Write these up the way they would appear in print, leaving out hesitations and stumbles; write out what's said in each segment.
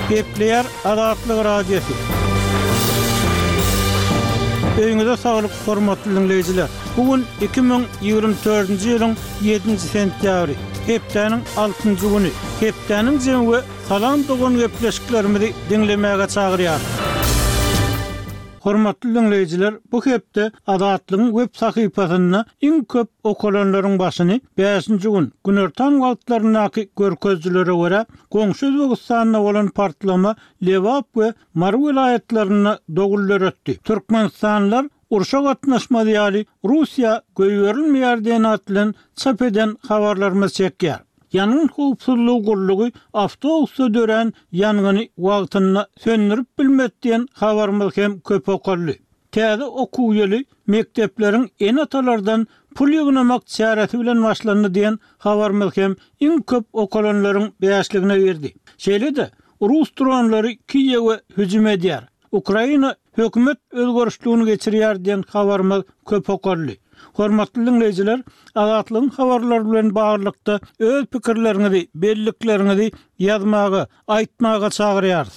Gepleyer Azatlyk radiosu. Öňüňizde saglyk, hormatly dinleýijiler. Bugün 2024-nji ýylyň 7-nji sentýabry. Hepdeniň 6-njy güni. Hepdeniň jemgy salam dogan gepleşiklerimizi dinlemäge çagyrýar. Hormatly dinleýijiler, bu hepde Azatlygyň web sahypasyna iň köp okulanlaryň başyny 5-nji gün Günertan wagtlarynaky görkezlere görä goňşy Özbegistanyna bolan partlama Lewap we Mar vilayetlerine dogullar ötdi. Türkmenistanlylar urşa gatnaşmady ýaly Russiýa göýberilmeýär diýen atlan çap eden habarlarmy çekýär. Yanğın howpsuzlygy gurlugy awtobusda dören yangyny wagtyna söndürip bilmetdiýen habarymyz hem köp okurly. Täze okuw ýyly mektepleriň en atalardan pul ýygnamak çaresi bilen başlandy diýen habarymyz hem iň köp okulanlaryň beýasligine berdi. Şeýle-de Rus dronlary Kiýewe hüjüm edýär. Ukraina hökümet özgörüşligini geçirýär diýen habarymyz köp okurly. Hormatly dinleýijiler, Azatlygyň habarlary bilen baglykda öz pikirleriňizi, belliklerinizi ýazmagy, aýtmagy çagyrýarys.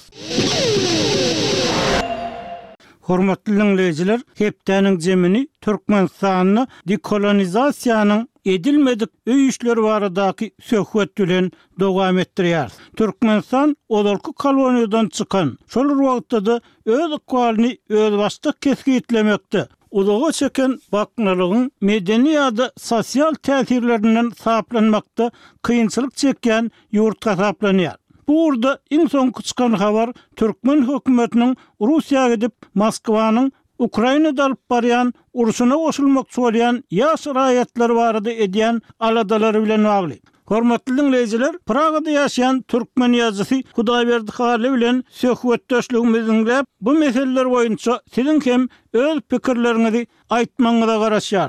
Hormatly dinleýijiler, hepdeniň jemini Türkmenistanyny dekolonizasiýanyň edilmedik öý işleri baradaky söhbet bilen dowam etdirýär. Türkmenistan olarky koloniýadan çykan, şol wagtda öz ykbalyny öz başda kesgitlemekde. Uzağa çeken baknalygyň medeni ýa-da sosial täsirlerinden saplanmakda kıyınçylyk çekýän ýurt hasaplanýar. Bu urda iň soňky çykan habar Türkmen hökümetiniň Russiýaga gidip Moskwanyň Ukrainada alyp barýan urşuna goşulmak bolýan ýaş raýatlar barada edýän aladalary bilen bagly. Hormatly dinleýijiler, Pragada ýaşaýan türkmen ýazgysy Hudaýberdi Hali bilen söhbetdeşligimizi dinläp, bu meseleler boýunça siziň hem öz pikirleriňizi aýtmaňyza garaşýar.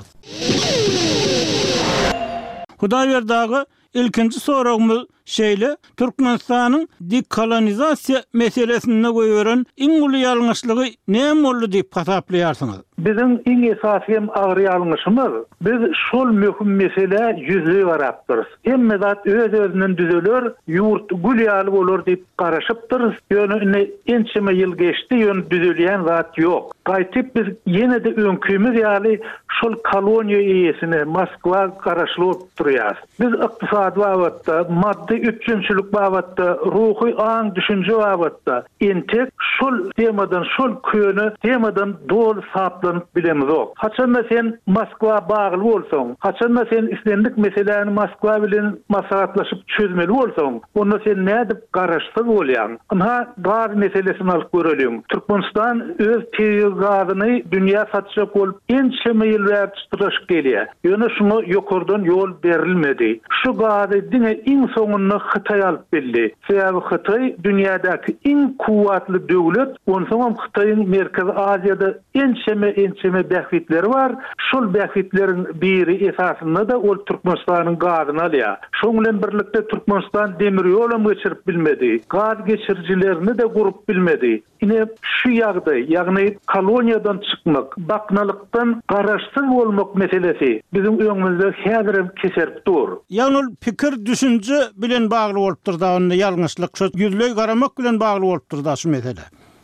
Hudaýberdi ilkinji soragymyz şeýle, Türkmenistanyň dekolonizasiýa meselesine goýuran iň uly ýalňyşlygy näme boldy diýip hasaplaýarsyňyz? Bizim iň esasy hem agyr ýalňyşymyz, biz şol möhüm mesele ýüzüne garapdyrys. Hemme zat öz-özünden düzeler, ýurt gülýaly bolar diýip garaşypdyrys. Ýöne ençeme ýyl geçdi, ýöne düzelýän zat ýok. Gaýtyp biz ýene-de öňkümiz ýaly şol koloniýa eýesine Moskwa garaşlyp durýar. Biz ykdysady babatda, maddi üçünçülük babatda, ruhy aň düşünje babatda entek şol temadan, şol köni temadan dol saplanyp bilemiz ok. Haçanda sen Moskwa bagly bolsaň, haçanda sen islendik meselelerini Moskwa bilen maslahatlaşyp çözmeli bolsaň, onda sen nädip garaşsyz bolýan? Ana gaz meselesini alyp görelim. Türkmenistan öz gazyny dünýä satjak bolup ençeme ýyllar tutuşyp gelýär. Ýöne şunu ýokurdan ýol berilmedi. Şu gazy diňe iň soňuny Hytaý alyp bildi. Sebäbi Hytaý dünýädäki iň kuwatly döwlet, onsoň Hytaýyň Merkezi Aziýada ençeme bähwitleri bar. Şol bähwitleriň biri esasynda da ol Türkmenistanyň gazyny alýar. Şoň bilen birlikde Türkmenistan demir ýolum geçirip bilmedi. Gaz geçirjilerini de gurup bilmedi. Ine şu ýagdaý, ýagny koloniýadan çykmak, baknalykdan garaşsyz bolmak meselesi bizim öňümizde häzir keserip dur. Ýagny pikir düşünje bilen bagly bolupdyr da, ony ýalňyşlyk şu ýüzlüň garamak bilen bagly bolupdyr da şu mesele.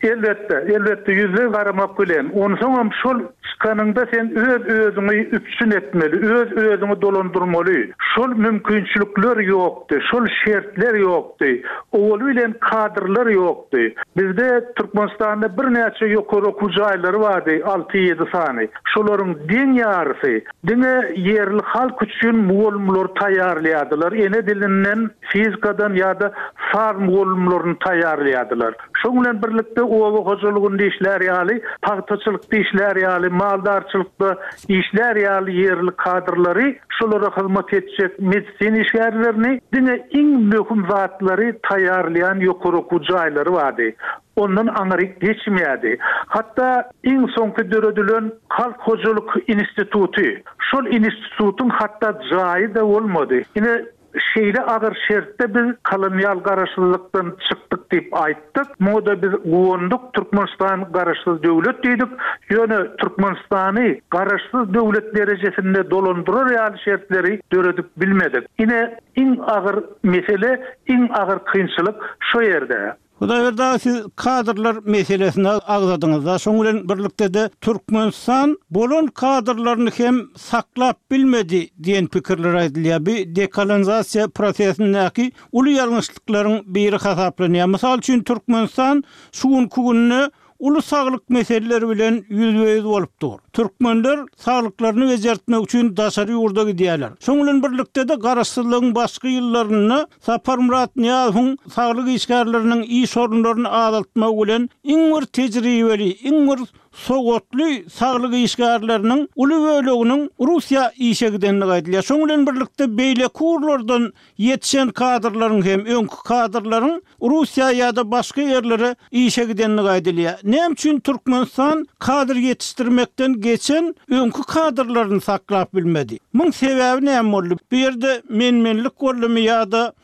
Elbette yüzlüğü garamak bilen. Onsoň şol çykanyňda sen öz-özüňi üpsün etmeli, öz-özüňi dolandyrmaly. Şol mümkinçilikler ýokdy, şol şertler ýokdy, owul bilen kadrlar ýokdy. Bizde Türkmenistanda bir näçe ýokary okuw jaýlary bardy, 6-7 sany. Şolaryň diň ýarysy, diňe ýerli halk üçin muğulmlar taýýarlaýardylar. Ene dilinden, fizikadan ýa-da farm muğulmlaryny taýýarlaýardylar. Şoň bilen birlikde owa hojalygyny işler ýaly, paýtaçylykda işler ýaly, maldarçylykda işler ýaly ýerli kadrlary şolara hyzmat etjek medisin işgärlerini diňe iň möhüm zatlary taýýarlayan ýokary okuw jaýlary bardy. Ondan aňyryk geçmeýärdi. Hatda iň soňky döredilen Halk Hojalyk Instituty, şol institutyň hatda jaýy da bolmady. Ine şeýle agyr şertde biz kolonial garaşsızlykdan çykdyk diýip aýtdyk. Moda biz gowundyk, Türkmenistan garaşsyz döwlet diýdik. Ýöne Türkmenistany garaşsyz döwlet derejesinde dolandyrar ýaly şertleri döredip bilmedik. Ine iň agyr mesele, iň agyr kynçylyk şu ýerde. Hudaýberdi, siz kadrlar meselesine agzadyňyzda, şoň bilen birlikde de Türkmenistan bolan kadrlaryny hem saklap bilmedi diýen pikirler aýdylýar. Bir dekolonizasiya prosesindäki uly ýalňyşlyklaryň biri hasaplanýar. Mysal üçin Türkmenistan şugunky gününe ulu saglyk meseleleri bilen ýüzbeýüz bolupdyr. Türkmenler saglyklaryny bejertmek üçin daşary ýurda gidýärler. Şoň bilen birlikde de garaşsyzlygyň başky ýyllaryny Sapar Murat Niýazowyň saglyk işgärleriniň iyi sorunlaryny azaltmak bilen iň bir tejribeli, iň bir sogotly saglyk işgärleriniň uly böleginiň Russiýa işe gidenligi aýdylýar. Şoň bilen birlikde beýle kurlardan ýetişen kadrlaryň hem öňkü kadrlaryň Russiýa ýa-da başga ýerlere işe gidenligi aýdylýar. Näme üçin Türkmenistan kadr ýetişdirmekden geçen öňkü kadrlaryny saklap bilmedi? Muň sebäbi näme boldy? Bir ýerde menmenlik boldymy ýa-da